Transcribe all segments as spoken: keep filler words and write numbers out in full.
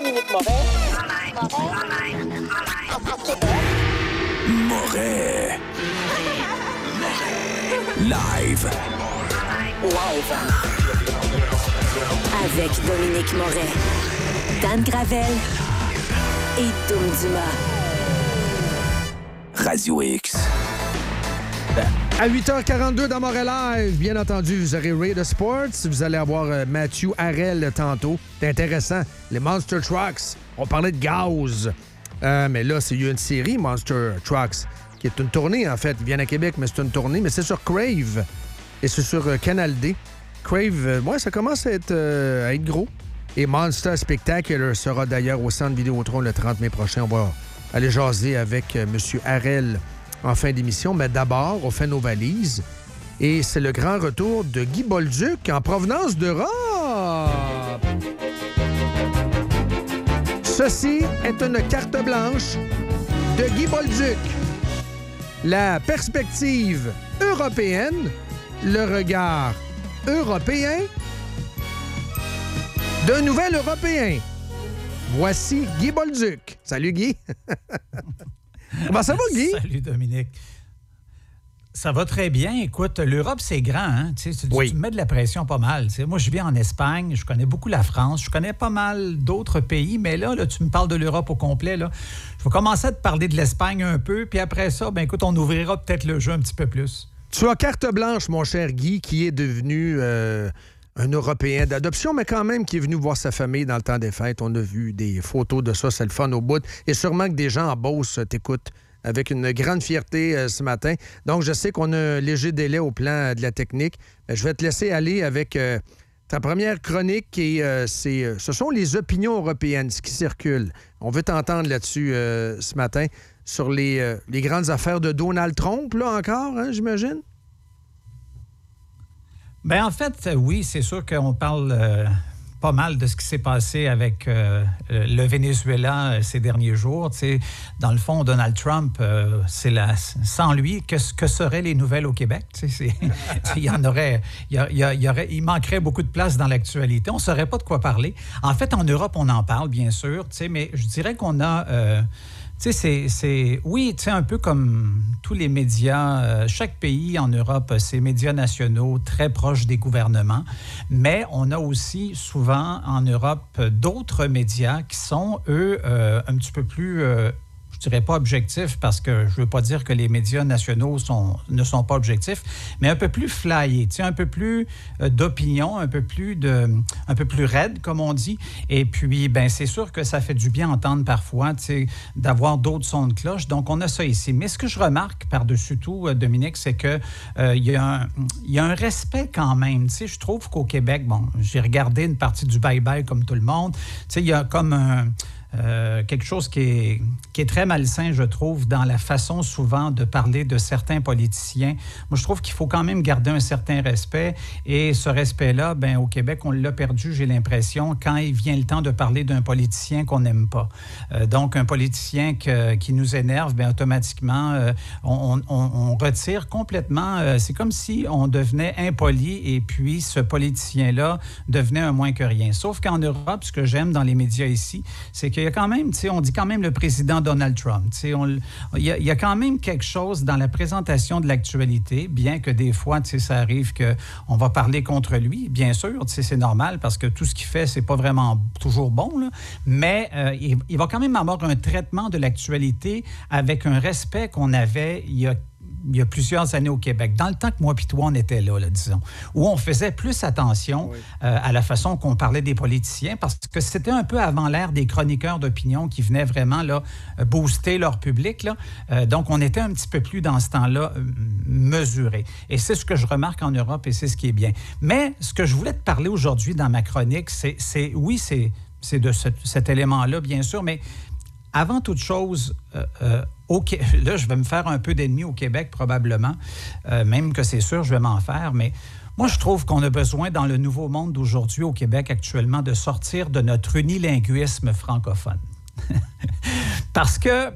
Dominique Moret. Moret. Live. Live. Avec Dominique Moret, Dan Gravel et Dom Dumas. Radio X. À huit heures quarante-deux dans Montréal Live, bien entendu, vous aurez Ray de Sports. Vous allez avoir euh, Mathieu Harel tantôt. C'est intéressant. Les Monster Trucks. On parlait de gaz. Euh, mais là, c'est il y a une série, Monster Trucks, qui est une tournée, en fait. Ils viennent à Québec, mais c'est une tournée. Mais c'est sur Crave. Et c'est sur euh, Canal D. Crave, euh, ouais, ça commence à être, euh, à être gros. Et Monster Spectacular sera d'ailleurs au Centre Vidéotron le trente mai prochain. On va aller jaser avec euh, M. Harel en fin d'émission. Mais d'abord, on fait nos valises. Et c'est le grand retour de Guy Bolduc en provenance d'Europe. Ceci est une carte blanche de Guy Bolduc. La perspective européenne, le regard européen d'un nouvel Européen. Voici Guy Bolduc. Salut, Guy. Comment ça va, Guy? Salut, Dominique. Ça va très bien. Écoute, l'Europe, c'est grand. Hein? Tu, sais, tu, oui. tu me mets de la pression pas mal. Tu sais, moi, je vis en Espagne. Je connais beaucoup la France. Je connais pas mal d'autres pays. Mais là, là tu me parles de l'Europe au complet. Là. Je vais commencer à te parler de l'Espagne un peu. Puis après ça, ben écoute, on ouvrira peut-être le jeu un petit peu plus. Tu as carte blanche, mon cher Guy, qui est devenu euh, un Européen d'adoption, mais quand même qui est venu voir sa famille dans le temps des fêtes. On a vu des photos de ça. C'est le fun au bout. Et sûrement que des gens en Beauce t'écoutent avec une grande fierté euh, ce matin. Donc, je sais qu'on a un léger délai au plan euh, de la technique. Mais je vais te laisser aller avec euh, ta première chronique. Et euh, c'est, euh, ce sont les opinions européennes, ce qui circule. On veut t'entendre là-dessus euh, ce matin sur les, euh, les grandes affaires de Donald Trump, là encore, hein, j'imagine? Bien, en fait, oui, c'est sûr qu'on parle euh, pas mal de ce qui s'est passé avec euh, le Venezuela euh, ces derniers jours. Tu sais, dans le fond, Donald Trump, euh, c'est la, sans lui, que, que seraient les nouvelles au Québec? Tu sais, il y en aurait, il, y a, il, y aurait, il manquerait beaucoup de place dans l'actualité. On ne saurait pas de quoi parler. En fait, en Europe, on en parle, bien sûr, tu sais, mais je dirais qu'on a... Euh, Tu sais, c'est, c'est... Oui, tu sais, un peu comme tous les médias, euh, chaque pays en Europe a ses médias nationaux très proches des gouvernements, mais on a aussi souvent en Europe d'autres médias qui sont, eux, euh, un petit peu plus... Euh, je dirais pas objectif parce que je veux pas dire que les médias nationaux sont, ne sont pas objectifs, mais un peu plus flyés, tu sais, un peu plus euh, d'opinion, un peu plus de, un peu plus raide, comme on dit. Et puis, ben c'est sûr que ça fait du bien entendre parfois, tu sais, d'avoir d'autres sons de cloche. Donc, on a ça ici. Mais ce que je remarque par-dessus tout, Dominique, c'est que euh, il y a un, il y a un respect quand même. Tu sais, je trouve qu'au Québec, bon, j'ai regardé une partie du bye-bye comme tout le monde. Tu sais, il y a comme un Euh, quelque chose qui est, qui est très malsain, je trouve, dans la façon souvent de parler de certains politiciens. Moi, je trouve qu'il faut quand même garder un certain respect et ce respect-là, ben, au Québec, on l'a perdu, j'ai l'impression, quand il vient le temps de parler d'un politicien qu'on n'aime pas. Euh, donc, un politicien que, qui nous énerve, bien, automatiquement, euh, on, on, on retire complètement... Euh, c'est comme si on devenait impoli et puis ce politicien-là devenait un moins que rien. Sauf qu'en Europe, ce que j'aime dans les médias ici, c'est qu'il y a quand même, tu sais, on dit quand même le président Donald Trump. Tu sais, on, il, y a, il y a quand même quelque chose dans la présentation de l'actualité, bien que des fois, tu sais, ça arrive qu'on va parler contre lui, bien sûr, tu sais, c'est normal parce que tout ce qu'il fait, c'est pas vraiment toujours bon, là, mais euh, il, il va quand même avoir un traitement de l'actualité avec un respect qu'on avait il y a il y a plusieurs années au Québec, dans le temps que moi puis toi, on était là, là, disons, où on faisait plus attention oui. euh, à la façon qu'on parlait des politiciens, parce que c'était un peu avant l'ère des chroniqueurs d'opinion qui venaient vraiment là, booster leur public. Là. Euh, donc, on était un petit peu plus, dans ce temps-là, euh, mesuré. Et c'est ce que je remarque en Europe et c'est ce qui est bien. Mais ce que je voulais te parler aujourd'hui dans ma chronique, c'est, c'est oui, c'est, c'est de ce, cet élément-là, bien sûr, mais avant toute chose, euh, euh, okay, là, je vais me faire un peu d'ennemis au Québec, probablement, euh, même que c'est sûr, je vais m'en faire, mais moi, je trouve qu'on a besoin, dans le nouveau monde d'aujourd'hui au Québec actuellement, de sortir de notre unilinguisme francophone. Parce que, tu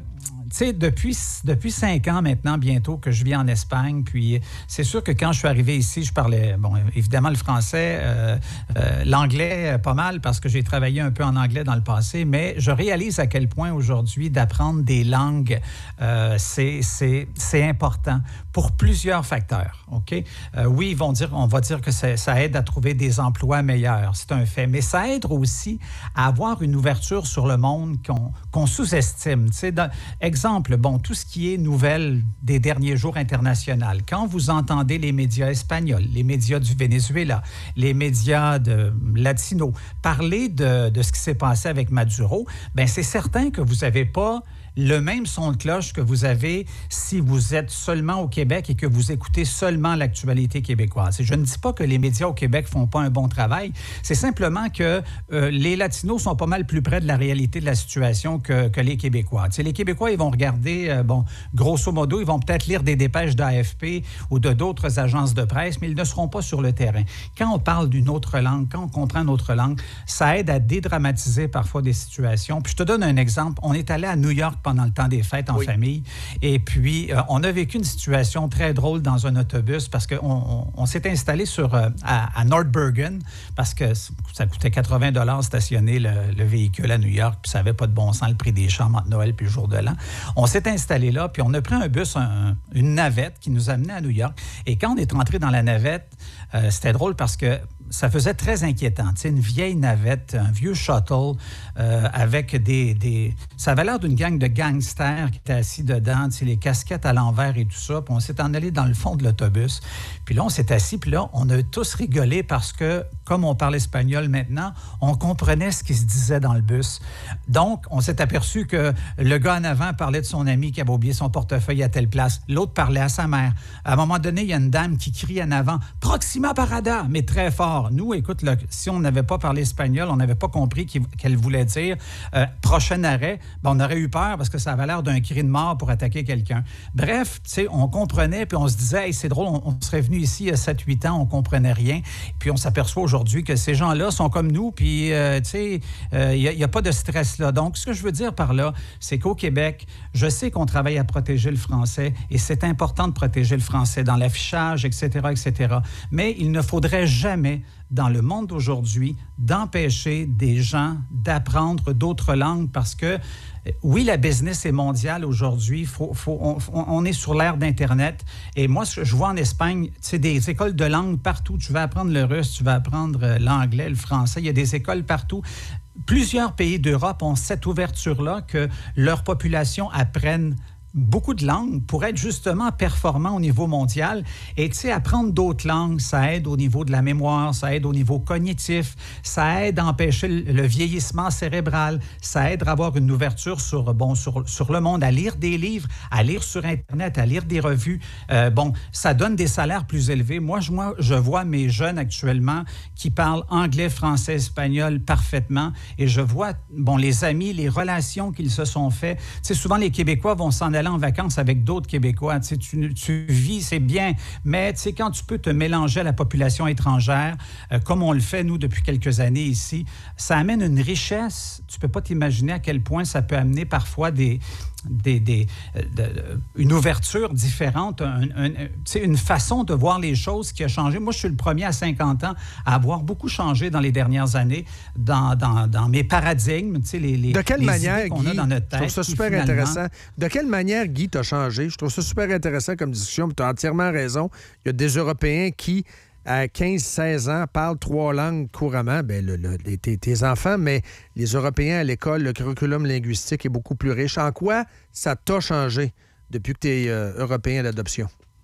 sais, depuis, depuis cinq ans maintenant, bientôt, que je vis en Espagne, puis c'est sûr que quand je suis arrivé ici, je parlais, bon, évidemment le français, euh, euh, l'anglais, pas mal, parce que j'ai travaillé un peu en anglais dans le passé, mais je réalise à quel point aujourd'hui d'apprendre des langues, euh, c'est, c'est, c'est important pour plusieurs facteurs, OK? Euh, oui, ils vont dire, on va dire que ça, ça aide à trouver des emplois meilleurs, c'est un fait, mais ça aide aussi à avoir une ouverture sur le monde qu'on, qu'on sous-estime. Tu sais, dans, exemple, bon, tout ce qui est nouvelles des derniers jours internationales, quand vous entendez les médias espagnols, les médias du Venezuela, les médias de latinos parler de, de ce qui s'est passé avec Maduro, bien, c'est certain que vous n'avez pas le même son de cloche que vous avez si vous êtes seulement au Québec et que vous écoutez seulement l'actualité québécoise. Et je ne dis pas que les médias au Québec font pas un bon travail, c'est simplement que euh, les Latinos sont pas mal plus près de la réalité de la situation que, que les Québécois. Tu sais, les Québécois, ils vont regarder, euh, bon, grosso modo, ils vont peut-être lire des dépêches d'A F P ou de d'autres agences de presse, mais ils ne seront pas sur le terrain. Quand on parle d'une autre langue, quand on comprend une autre langue, ça aide à dédramatiser parfois des situations. Puis je te donne un exemple. On est allé à New York pendant le temps des fêtes en oui. famille. Et puis, euh, on a vécu une situation très drôle dans un autobus parce qu'on on, on s'est installé sur, euh, à, à North Bergen parce que ça coûtait quatre-vingts dollars stationner le, le véhicule à New York, puis ça n'avait pas de bon sens le prix des chambres entre Noël puis le jour de l'an. On s'est installé là, puis on a pris un bus, un, une navette qui nous amenait à New York. Et quand on est rentré dans la navette, euh, c'était drôle parce que ça faisait très inquiétant. Tu sais, une vieille navette, un vieux shuttle euh, avec des, des... Ça avait l'air d'une gang de gangsters qui étaient assis dedans, tu sais, les casquettes à l'envers et tout ça. Puis on s'est en allé dans le fond de l'autobus. Puis là, on s'est assis, puis là, on a tous rigolé parce que, comme on parle espagnol maintenant, on comprenait ce qui se disait dans le bus. Donc, on s'est aperçu que le gars en avant parlait de son ami qui avait oublié son portefeuille à telle place. L'autre parlait à sa mère. À un moment donné, il y a une dame qui crie en avant « Proxima Parada », mais très fort. Nous, écoute, là, si on n'avait pas parlé espagnol, on n'avait pas compris qu'elle voulait dire euh, « prochain arrêt », ben, on aurait eu peur parce que ça avait l'air d'un cri de mort pour attaquer quelqu'un. Bref, tu sais, on comprenait, puis on se disait hey, « c'est drôle, on, on serait venu ici il y a sept huit ans, on comprenait rien ». Puis on s'aperçoit aujourd'hui que ces gens-là sont comme nous, puis euh, tu sais, il euh, n'y a, a pas de stress là. Donc, ce que je veux dire par là, c'est qu'au Québec, je sais qu'on travaille à protéger le français et c'est important de protéger le français dans l'affichage, et cetera, et cetera. Mais il ne faudrait jamais dans le monde d'aujourd'hui, d'empêcher des gens d'apprendre d'autres langues parce que, oui, la business est mondiale aujourd'hui. Faut, faut, on, on est sur l'ère d'Internet. Et moi, ce que je vois en Espagne, c'est des écoles de langue partout. Tu vas apprendre le russe, tu vas apprendre l'anglais, le français. Il y a des écoles partout. Plusieurs pays d'Europe ont cette ouverture-là que leur population apprenne beaucoup de langues pour être justement performant au niveau mondial. Et tu sais, apprendre d'autres langues, ça aide au niveau de la mémoire, ça aide au niveau cognitif, ça aide à empêcher le vieillissement cérébral, ça aide à avoir une ouverture sur, bon, sur, sur le monde, à lire des livres, à lire sur Internet, à lire des revues. Euh, bon, ça donne des salaires plus élevés. Moi je, moi, je vois mes jeunes actuellement qui parlent anglais, français, espagnol parfaitement et je vois, bon, les amis, les relations qu'ils se sont faits. Tu sais, souvent les Québécois vont s'en aller en vacances avec d'autres Québécois. Tu sais, tu, tu vis, c'est bien, mais tu sais, quand tu peux te mélanger à la population étrangère, euh, comme on le fait, nous, depuis quelques années ici, ça amène une richesse. Tu ne peux pas t'imaginer à quel point ça peut amener parfois des... Des, des, de, une ouverture différente, un, un, une façon de voir les choses qui a changé. Moi, je suis le premier à cinquante ans à avoir beaucoup changé dans les dernières années dans, dans, dans mes paradigmes. Les, les, de quelle les manière, qu'on Guy, a dans notre tête, je trouve ça super finalement... intéressant. De quelle manière, Guy, t'as changé? Je trouve ça super intéressant comme discussion. Tu as entièrement raison. Il y a des Européens qui... à quinze seize ans, parlent trois langues couramment, bien, le, le, tes, tes enfants, mais les Européens à l'école, le curriculum linguistique est beaucoup plus riche. En quoi ça t'a changé depuis que tu es euh, Européen d'adoption?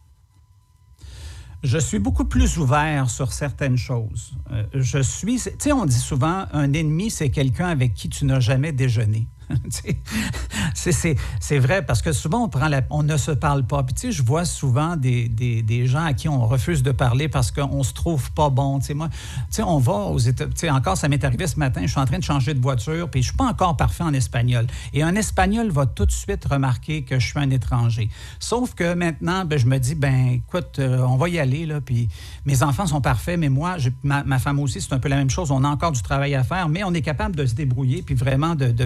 Je suis beaucoup plus ouvert sur certaines choses. Euh, je suis... Tu sais, on dit souvent, un ennemi, c'est quelqu'un avec qui tu n'as jamais déjeuné. c'est, c'est, c'est vrai, parce que souvent, on, prend la, on ne se parle pas. Puis, tu sais, je vois souvent des, des, des gens à qui on refuse de parler parce qu'on ne se trouve pas bon. Tu sais, moi, tu sais, on va aux États... Tu sais, encore, ça m'est arrivé ce matin, je suis en train de changer de voiture, puis je ne suis pas encore parfait en espagnol. Et un Espagnol va tout de suite remarquer que je suis un étranger. Sauf que maintenant, ben, je me dis, ben écoute, euh, on va y aller, là, puis mes enfants sont parfaits, mais moi, j'ai, ma, ma femme aussi, c'est un peu la même chose. On a encore du travail à faire, mais on est capable de se débrouiller puis vraiment de, de vivre...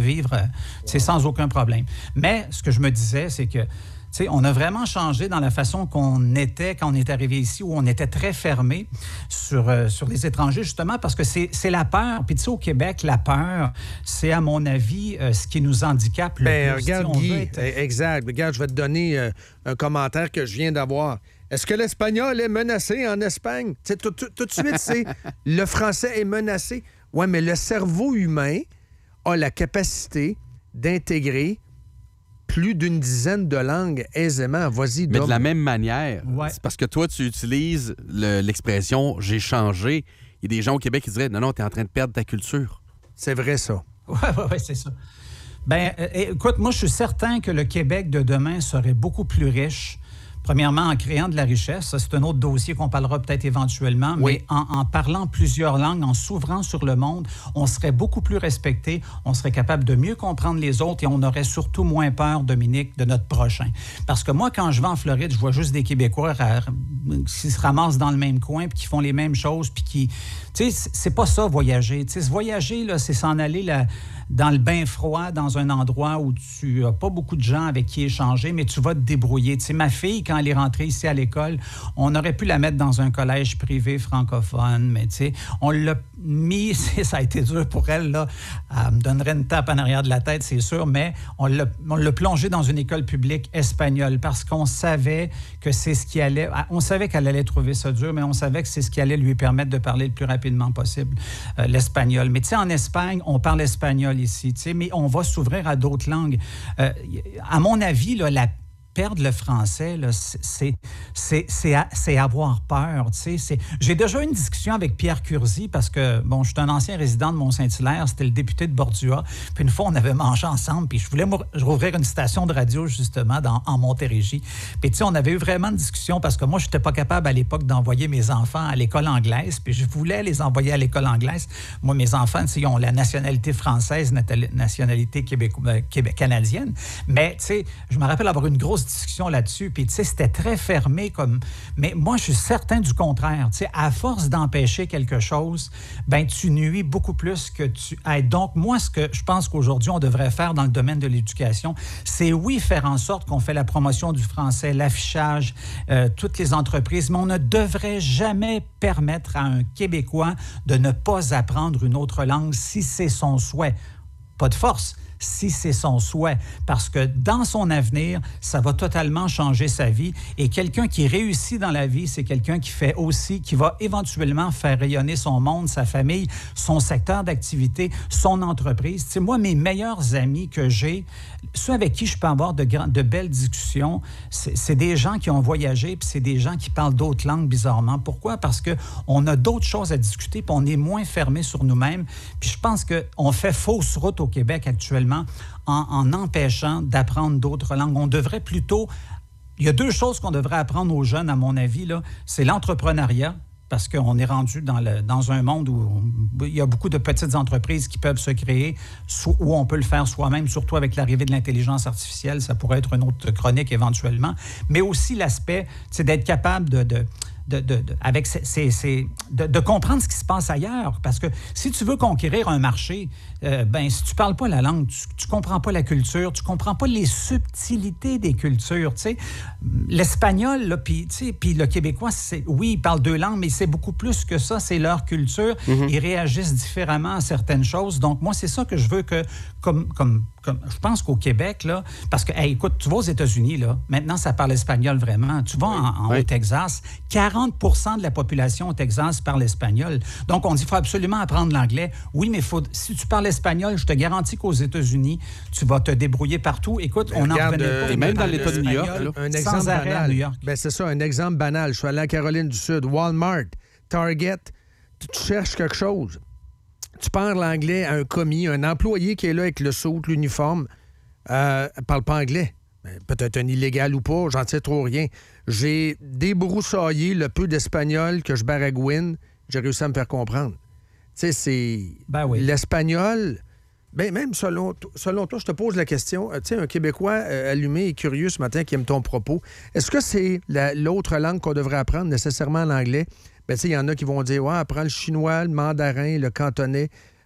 c'est sans aucun problème. Mais ce que je me disais, c'est que tu sais, on a vraiment changé dans la façon qu'on était quand on est arrivé ici, où on était très fermé sur, euh, sur les étrangers, justement, parce que c'est, c'est la peur. Puis tu sais, au Québec, la peur, c'est, à mon avis, euh, ce qui nous handicape le ben, plus. Regarde, Guy, être... exact. Regarde, je vais te donner euh, un commentaire que je viens d'avoir. Est-ce que l'espagnol est menacé en Espagne? Tu sais, tout, tout, tout de suite, c'est le français est menacé. Oui, mais le cerveau humain a la capacité d'intégrer plus d'une dizaine de langues aisément. Vas-y, Mais Dom. de la même manière, Ouais. c'est parce que toi, tu utilises le- l'expression « j'ai changé ». Il y a des gens au Québec qui diraient « non, non, t'es en train de perdre ta culture ». C'est vrai, ça. Oui, oui, oui, c'est ça. Bien, euh, écoute, moi, je suis certain que le Québec de demain serait beaucoup plus riche. Premièrement, en créant de la richesse. Ça, c'est un autre dossier qu'on parlera peut-être éventuellement. Oui. Mais en, en parlant plusieurs langues, en s'ouvrant sur le monde, on serait beaucoup plus respecté, on serait capable de mieux comprendre les autres et on aurait surtout moins peur, Dominique, de notre prochain. Parce que moi, quand je vais en Floride, je vois juste des Québécois à, qui se ramassent dans le même coin puis qui font les mêmes choses puis qui... Tu sais, c'est pas ça, voyager. Tu sais, voyager, là, c'est s'en aller là, dans le bain froid, dans un endroit où tu n'as pas beaucoup de gens avec qui échanger, mais tu vas te débrouiller. Tu sais, ma fille, quand elle est rentrée ici à l'école, on aurait pu la mettre dans un collège privé francophone, mais tu sais, on l'a mis, ça a été dur pour elle, là. Elle me donnerait une tape en arrière de la tête, c'est sûr, mais on l'a, on l'a plongée dans une école publique espagnole parce qu'on savait que c'est ce qui allait... On savait qu'elle allait trouver ça dur, mais on savait que c'est ce qui allait lui permettre de parler le plus rapidement possible euh, l'espagnol. Mais tu sais, en Espagne, on parle espagnol ici, tu sais, mais on va s'ouvrir à d'autres langues. Euh, à mon avis, là, la perdre le français, là, c'est, c'est, c'est, c'est avoir peur. Tu sais, c'est... J'ai déjà eu une discussion avec Pierre Curzi parce que, bon, je suis un ancien résident de Mont-Saint-Hilaire, c'était le député de Bordua. Puis une fois, on avait mangé ensemble, puis je voulais rouvrir une station de radio, justement, dans, en Montérégie. Puis, tu sais, on avait eu vraiment une discussion parce que moi, je n'étais pas capable à l'époque d'envoyer mes enfants à l'école anglaise, puis je voulais les envoyer à l'école anglaise. Moi, mes enfants, tu sais, ils ont la nationalité française, nationalité québéco- québé- canadienne. Mais, tu sais, je me rappelle avoir une grosse discussion là-dessus, puis tu sais, c'était très fermé comme... Mais moi, je suis certain du contraire. Tu sais, à force d'empêcher quelque chose, ben tu nuis beaucoup plus que tu aides. Donc, moi, ce que je pense qu'aujourd'hui, on devrait faire dans le domaine de l'éducation, c'est, oui, faire en sorte qu'on fait la promotion du français, l'affichage, euh, toutes les entreprises, mais on ne devrait jamais permettre à un Québécois de ne pas apprendre une autre langue si c'est son souhait. Pas de force, si c'est son souhait, parce que dans son avenir, ça va totalement changer sa vie. Et quelqu'un qui réussit dans la vie, c'est quelqu'un qui fait aussi, qui va éventuellement faire rayonner son monde, sa famille, son secteur d'activité, son entreprise. Tu sais, moi, mes meilleurs amis que j'ai, ceux avec qui je peux avoir de, grand, de belles discussions, c'est, c'est des gens qui ont voyagé, puis c'est des gens qui parlent d'autres langues, bizarrement. Pourquoi? Parce qu'on a d'autres choses à discuter, puis on est moins fermé sur nous-mêmes. Puis je pense qu'on fait fausse route au Québec actuellement en, en empêchant d'apprendre d'autres langues. On devrait plutôt... Il y a deux choses qu'on devrait apprendre aux jeunes, à mon avis, là. C'est l'entrepreneuriat, parce qu'on est rendu dans, le, dans un monde où on, il y a beaucoup de petites entreprises qui peuvent se créer, so, où on peut le faire soi-même, surtout avec l'arrivée de l'intelligence artificielle. Ça pourrait être une autre chronique éventuellement. Mais aussi l'aspect, c'est d'être capable de... de De, de, de, avec ces, ces, ces, de, de comprendre ce qui se passe ailleurs. Parce que si tu veux conquérir un marché, euh, ben, si tu ne parles pas la langue, tu ne comprends pas la culture, tu ne comprends pas les subtilités des cultures. Tu sais. L'espagnol, puis le québécois, c'est, oui, ils parlent deux langues, mais c'est beaucoup plus que ça. C'est leur culture. Mm-hmm. Ils réagissent différemment à certaines choses. Donc, moi, c'est ça que je veux que, comme... comme Comme, je pense qu'au Québec, là, parce que, hey, écoute, tu vas aux États-Unis, là, maintenant, ça parle espagnol vraiment. Tu vas en, en oui. au Texas, quarante pour cent de la population au Texas parle espagnol. Donc, on dit qu'il faut absolument apprendre l'anglais. Oui, mais faut, si tu parles espagnol, je te garantis qu'aux États-Unis, tu vas te débrouiller partout. Écoute, mais on regarde, en revenait euh, pas. Et même dans l'État de New York, là, un exemple sans arrêt banal. à New York. Ben, c'est ça, un exemple banal. Je suis allé à Caroline du Sud, Walmart, Target, tu, tu cherches quelque chose. Tu parles anglais à un commis, un employé qui est là avec le saut, l'uniforme, euh, parle pas anglais. Peut-être un illégal ou pas, j'en sais trop rien. J'ai débroussaillé le peu d'espagnol que je baragouine, j'ai réussi à me faire comprendre. Tu sais, c'est... Ben oui. L'espagnol... Ben même selon, selon toi, je te pose la question. Tu sais, un Québécois euh, allumé et curieux ce matin qui aime ton propos, est-ce que c'est la, l'autre langue qu'on devrait apprendre, nécessairement l'anglais? Ben, tu sais, il y en a qui vont dire, ouais, apprends le chinois, le mandarin, le cantonais.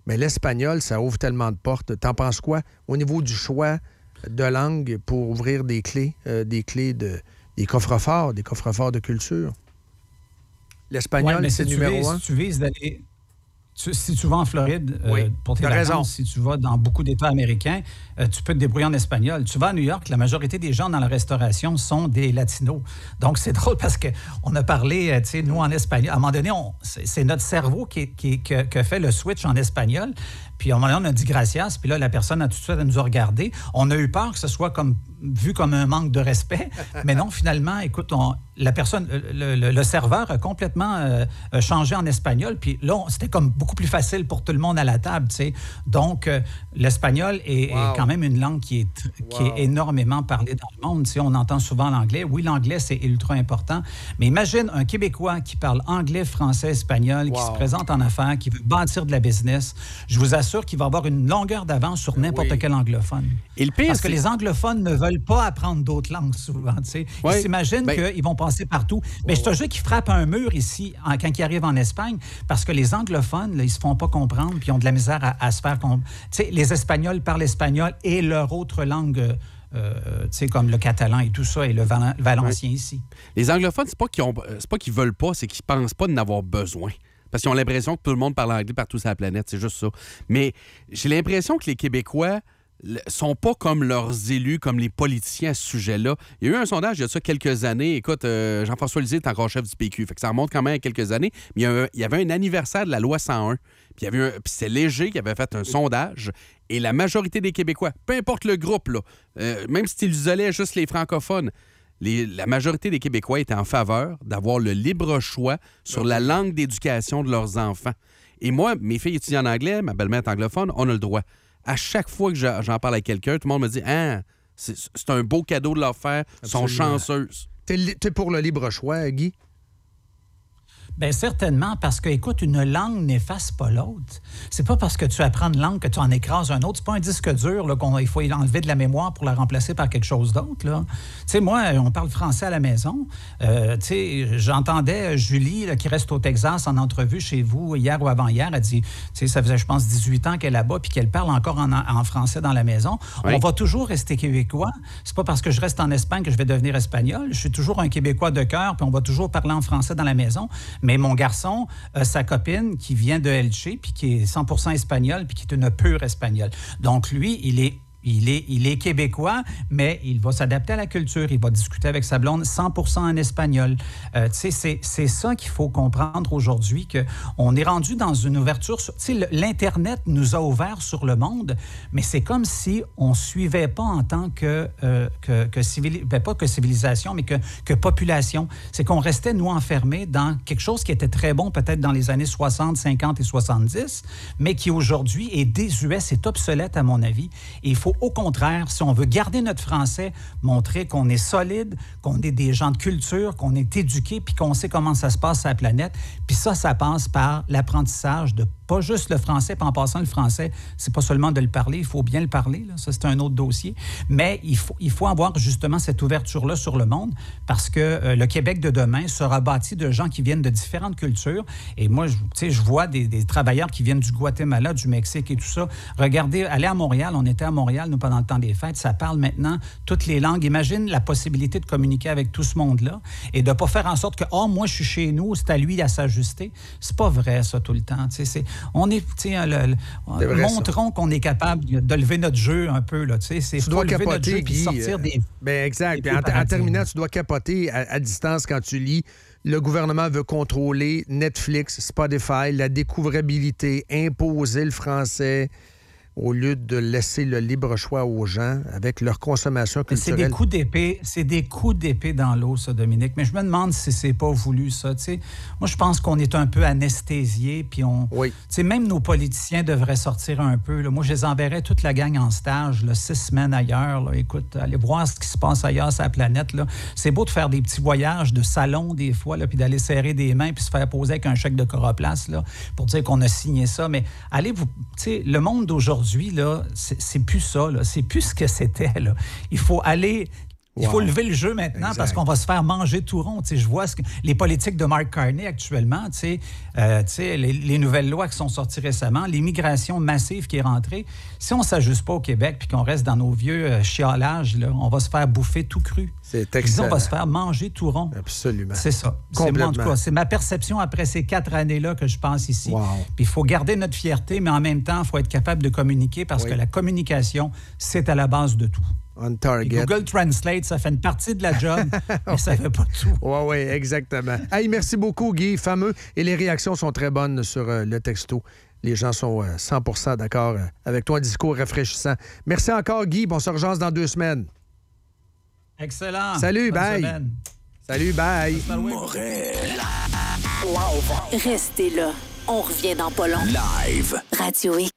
Mais l'espagnol, ça ouvre tellement de portes. T'en penses quoi au niveau du choix de langue pour ouvrir des clés, euh, des clés de des coffres-forts, des coffres-forts de culture? L'espagnol, ouais, c'est si numéro vises, un. Si tu vises d'aller... Tu, si tu vas en Floride oui, euh, pour tes vacances, raison. Si tu vas dans beaucoup d'États américains, euh, tu peux te débrouiller en espagnol. Tu vas à New York, la majorité des gens dans la restauration sont des Latinos. Donc, c'est drôle parce qu'on a parlé, euh, tu sais, nous, en espagnol. À un moment donné, on, c'est, c'est notre cerveau qui, qui, qui, qui a fait le switch en espagnol. Puis, à un moment donné, on a dit « gracias ». Puis là, la personne a tout de suite à nous a regardé. On a eu peur que ce soit comme vu comme un manque de respect. Mais non, finalement, écoute, on, la personne, le, le, le serveur a complètement euh, changé en espagnol. Puis là, on, c'était comme beaucoup plus facile pour tout le monde à la table, tu sais. Donc, euh, l'espagnol est, wow. est quand même une langue qui est, qui wow. est énormément parlée dans le monde. Tu sais, on entend souvent l'anglais. Oui, l'anglais, c'est ultra important. Mais imagine un Québécois qui parle anglais, français, espagnol, wow. qui se présente en affaires, qui veut bâtir de la business. Je vous assure qu'il va avoir une longueur d'avance sur n'importe oui. quel anglophone. Et le pire, Parce que c'est... les anglophones ne veulent pas apprendre d'autres langues souvent, tu sais. Oui. Ils s'imaginent ben... qu'ils vont passer partout. Mais oh, je te jure qu'ils frappent un mur ici en, quand ils arrivent en Espagne parce que les anglophones, là, ils se font pas comprendre puis ils ont de la misère à, à se faire comprendre. Tu sais, les Espagnols parlent espagnol et leur autre langue, euh, tu sais, comme le catalan et tout ça, et le val- valencien oui. ici. Les anglophones, c'est pas qu'ils ont, c'est pas qu'ils veulent pas, c'est qu'ils pensent pas d'en avoir besoin. Parce qu'ils ont l'impression que tout le monde parle anglais partout sur la planète, c'est juste ça. Mais j'ai l'impression que les Québécois sont pas comme leurs élus, comme les politiciens à ce sujet-là. Il y a eu un sondage il y a ça quelques années. Écoute, euh, Jean-François Lisée est encore chef du P Q, fait que ça remonte quand même à quelques années. Mais il y, a, il y avait un anniversaire de la loi cent un. Puis, il y avait un, puis c'est Léger qui avait fait un sondage. Et la majorité des Québécois, peu importe le groupe, là, euh, même s'ils isolaient juste les francophones, les, la majorité des Québécois étaient en faveur d'avoir le libre choix sur la langue d'éducation de leurs enfants. Et moi, mes filles étudient en anglais, ma belle-mère est anglophone, on a le droit. À chaque fois que j'en parle à quelqu'un, tout le monde me dit « Ah, c'est, c'est un beau cadeau de leur faire, ils sont chanceuses. » T'es, t'es pour le libre choix, Guy? Bien, certainement, parce que, écoute, une langue n'efface pas l'autre. C'est pas parce que tu apprends une langue que tu en écrases un autre. C'est pas un disque dur là, qu'il faut enlever de la mémoire pour la remplacer par quelque chose d'autre. Là. Tu sais, moi, on parle français à la maison. Euh, tu sais, j'entendais Julie, là, qui reste au Texas, en entrevue chez vous hier ou avant-hier. Elle dit, tu sais, ça faisait, je pense, dix-huit ans qu'elle est là-bas puis qu'elle parle encore en, en français dans la maison. Oui. On va toujours rester québécois. C'est pas parce que je reste en Espagne que je vais devenir espagnol. Je suis toujours un Québécois de cœur puis on va toujours parler en français dans la maison. Mais mon garçon a sa copine qui vient de Elche, puis qui est cent pour cent espagnole, puis qui est une pure espagnole. Donc, lui, il est Il est, il est québécois, mais il va s'adapter à la culture. Il va discuter avec sa blonde cent pour cent en espagnol. Euh, tu sais, c'est, c'est ça qu'il faut comprendre aujourd'hui, qu'on est rendu dans une ouverture. Tu sais, l'Internet nous a ouvert sur le monde, mais c'est comme si on ne suivait pas en tant que, euh, que, que civili- ben, pas que civilisation, mais que, que population. C'est qu'on restait, nous, enfermés dans quelque chose qui était très bon peut-être dans les années soixante, cinquante et soixante-dix, mais qui aujourd'hui est désuet, c'est obsolète à mon avis. Et il faut au contraire, si on veut garder notre français, montrer qu'on est solide, qu'on est des gens de culture, qu'on est éduqués, puis qu'on sait comment ça se passe sur la planète. Puis ça, ça passe par l'apprentissage de pas juste le français, puis en passant le français, c'est pas seulement de le parler, il faut bien le parler, là. Ça, c'est un autre dossier. Mais il faut, il faut avoir justement cette ouverture-là sur le monde parce que euh, le Québec de demain sera bâti de gens qui viennent de différentes cultures. Et moi, tu sais, je vois des, des travailleurs qui viennent du Guatemala, du Mexique et tout ça. Regardez, aller à Montréal, on était à Montréal, nous, pendant le temps des fêtes, ça parle maintenant toutes les langues. Imagine la possibilité de communiquer avec tout ce monde-là et de ne pas faire en sorte que, oh, moi, je suis chez nous, c'est à lui à s'ajuster. C'est pas vrai, ça, tout le temps. Tu sais, c'est... On est, tu sais, le, le, vrai, montrons ça. Qu'on est capable de lever notre jeu un peu, là, tu sais, c'est tu dois lever capoter, notre jeu puis sortir des... Ben exact. Puis en, en terminant, tu dois capoter à, à distance quand tu lis. Le gouvernement veut contrôler Netflix, Spotify, la découvrabilité, imposer le français au lieu de laisser le libre choix aux gens avec leur consommation culturelle. C'est des coups d'épée, c'est des coups d'épée dans l'eau, ça, Dominique. Mais je me demande si c'est pas voulu, ça. Tu sais, moi, je pense qu'on est un peu anesthésié, puis on... Oui. Tu sais, même nos politiciens devraient sortir un peu. Là. Moi, je les enverrais toute la gang en stage, là, six semaines ailleurs. Là. Écoute, allez voir ce qui se passe ailleurs sur la planète. Là. C'est beau de faire des petits voyages de salon, des fois, là, puis d'aller serrer des mains, puis se faire poser avec un chèque de Coroplace, là, pour dire qu'on a signé ça. Mais allez, vous... Tu sais, le monde d'aujourd'hui, Aujourd'hui, là, c'est, c'est plus ça, là. C'est plus ce que c'était, là. Il faut aller Il Wow. faut lever le jeu maintenant Exact. parce qu'on va se faire manger tout rond. Tu sais, je vois ce que, les politiques de Mark Carney actuellement, tu sais, euh, tu sais, les, les nouvelles lois qui sont sorties récemment, l'immigration massive qui est rentrée. Si on ne s'ajuste pas au Québec puis qu'on reste dans nos vieux euh, chiolages, là, on va se faire bouffer tout cru. C'est Je dis, excellent. on va se faire manger tout rond. Absolument. C'est ça. C'est, moi, en tout Complètement. cas, c'est ma perception après ces quatre années-là que je pense ici. Wow. Puis il faut garder notre fierté, mais en même temps, il faut être capable de communiquer parce Oui. que la communication, c'est à la base de tout. On Et target. Google Translate, ça fait une partie de la job, mais ça fait pas tout. Oui, oui, exactement. Hey, merci beaucoup, Guy, fameux. Et les réactions sont très bonnes sur euh, le texto. Les gens sont euh, cent pour cent d'accord euh, avec toi. Un discours rafraîchissant. Merci encore, Guy. On se rejase dans deux semaines. Excellent. Salut, Bonne bye. semaine. Salut, bye. Morel. Restez là. On revient dans pas long. Live. Radio X.